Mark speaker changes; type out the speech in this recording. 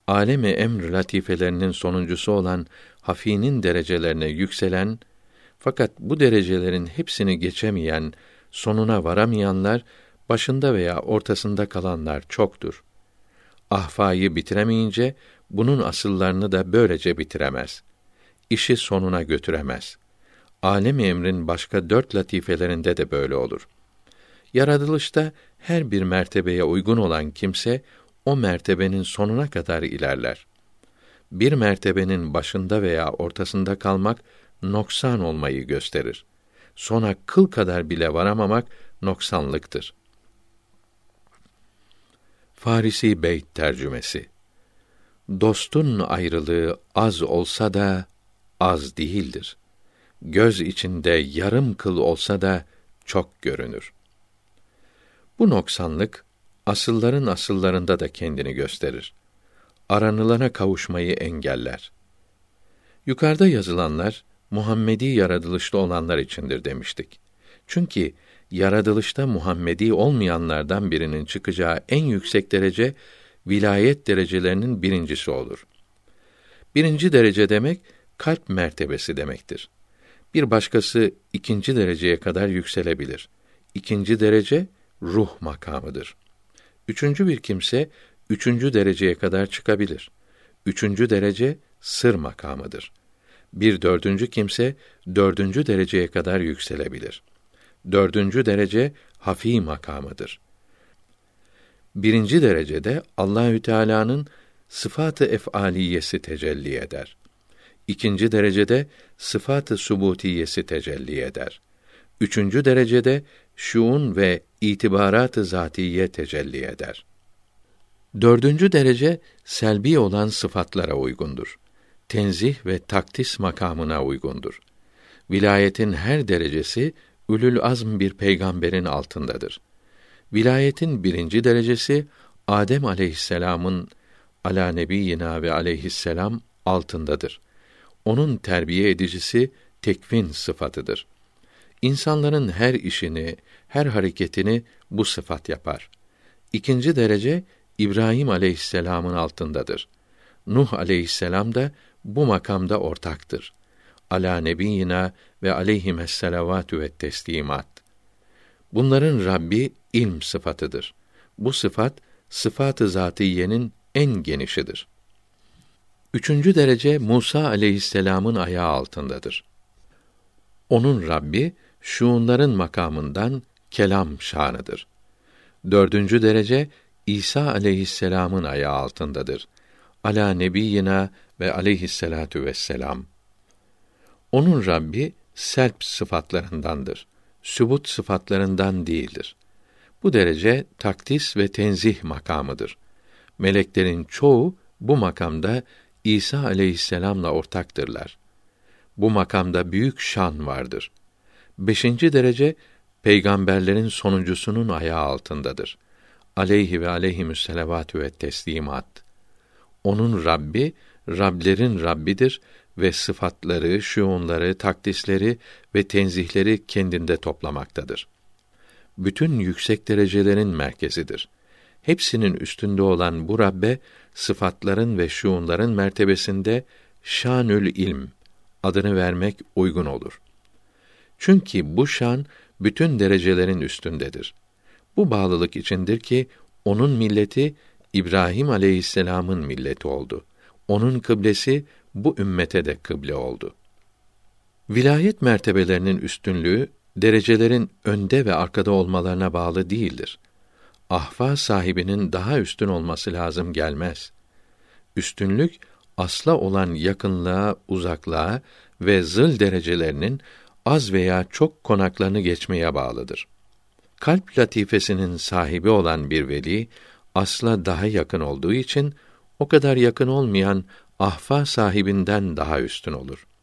Speaker 1: alem-i emr latifelerinin sonuncusu olan hafînin derecelerine yükselen, fakat bu derecelerin hepsini geçemeyen, sonuna varamayanlar, başında veya ortasında kalanlar çoktur. Ahfayı bitiremeyince, bunun asıllarını da böylece bitiremez. İşi sonuna götüremez. Alem-i emrin başka 4 latifelerinde de böyle olur. Yaratılışta her bir mertebeye uygun olan kimse, o mertebenin sonuna kadar ilerler. Bir mertebenin başında veya ortasında kalmak, noksan olmayı gösterir. Sona kıl kadar bile varamamak, noksanlıktır. Farisi Beyt tercümesi. Dostun ayrılığı az olsa da az değildir. Göz içinde yarım kıl olsa da çok görünür. Bu noksanlık, asılların asıllarında da kendini gösterir. Aranılana kavuşmayı engeller. Yukarıda yazılanlar, Muhammedi yaratılışta olanlar içindir demiştik. Çünkü yaratılışta Muhammedi olmayanlardan birinin çıkacağı en yüksek derece, vilayet derecelerinin birincisi olur. 1. derece demek, kalp mertebesi demektir. Bir başkası 2. dereceye kadar yükselebilir. 2. derece, ruh makamıdır. 3. bir kimse, 3. dereceye kadar çıkabilir. 3. derece, sır makamıdır. Bir 4. kimse, 4. dereceye kadar yükselebilir. 4. derece, hafî makamıdır. 1. derecede, Allahü Teâlâ'nın sıfat-ı ef'aliyesi tecelli eder. 2. derecede, sıfat-ı subutiyesi tecelli eder. 3. derecede, şuun ve itibarat-ı zatiye tecelli eder. 4. derece, selbi olan sıfatlara uygundur. Tenzih ve takdis makamına uygundur. Vilayetin her derecesi, ulul azm bir peygamberin altındadır. Vilayetin 1. derecesi, Adem aleyhisselamın alâ nebiyyina ve aleyhisselam altındadır. Onun terbiye edicisi, tekvin sıfatıdır. İnsanların her işini, her hareketini bu sıfat yapar. 2. derece, İbrahim aleyhisselamın altındadır. Nuh aleyhisselam da bu makamda ortaktır. Alâ nebiyyina ve aleyhimesselavatü ve teslimat. Bunların Rabbi ilm sıfatıdır. Bu sıfat, sıfat-ı zatiyenin en genişidir. 3. derece, Musa aleyhisselamın ayağı altındadır. Onun Rabbi, şuunların makamından kelam şanıdır. 4. derece, İsa aleyhisselamın ayağı altındadır. Alâ nebiyyina ve aleyhisselâtü vesselam. Onun Rabbi, selp sıfatlarındandır. Sübut sıfatlarından değildir. Bu derece, takdis ve tenzih makamıdır. Meleklerin çoğu, bu makamda İsa aleyhisselamla ortaktırlar. Bu makamda büyük şan vardır. 5. derece, peygamberlerin sonuncusunun ayağı altındadır. Aleyhi ve aleyhimüsselavatü ve teslimat. Onun Rabbi, Rablerin Rabbidir ve sıfatları, şuunları, takdisleri ve tenzihleri kendinde toplamaktadır. Bütün yüksek derecelerin merkezidir. Hepsinin üstünde olan bu Rabbe, sıfatların ve şuunların mertebesinde şânül ilm adını vermek uygun olur. Çünkü bu şan bütün derecelerin üstündedir. Bu bağlılık içindir ki onun milleti İbrahim aleyhisselamın milleti oldu. Onun kıblesi bu ümmete de kıble oldu. Vilayet mertebelerinin üstünlüğü derecelerin önde ve arkada olmalarına bağlı değildir. Ahva sahibinin daha üstün olması lazım gelmez. Üstünlük asla olan yakınlığa, uzaklığa ve zıl derecelerinin az veya çok konaklarını geçmeye bağlıdır. Kalp latifesinin sahibi olan bir veli, asla daha yakın olduğu için, o kadar yakın olmayan ahva sahibinden daha üstün olur.